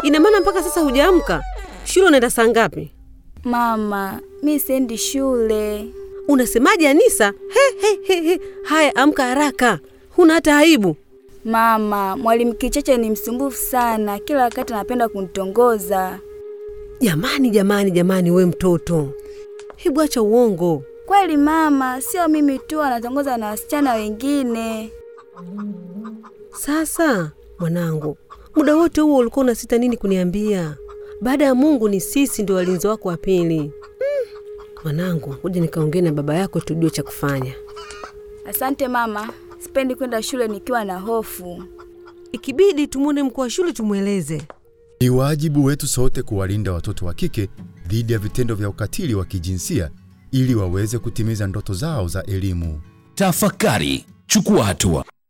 Ina maana mpaka sasa hujaamka? Shule unaenda saa ngapi? Mama, mimi siendi shule. Unasemaje Anisa? Haya, amka haraka. Huna hata aibu. Mama, mwalimu Kicheche ni msumbufu sana. Kila wakati anapenda kunitongoza. Jamani we mtoto. Hebu acha uongo. Kweli mama, sio mimi tu, anatongoza na wasichana wengine. Sasa, mwanangu, muda wote huo ulikuwa unasita nini kuniambia? Baada ya Mungu ni sisi ndio walinzi wako wa pili. Mwanangu, ngoja nikaongee na baba yako tujue cha kufanya. Asante mama, sipendi kwenda shule nikiwa na hofu. Ikibidi tumuone mkuu wa shule tumueleze. Ni wajibu wetu sote kuwalinda watoto wa kike dhidi ya vitendo vya ukatili wa kijinsia ili waweze kutimiza ndoto zao za elimu. Tafakari, chukua hatua.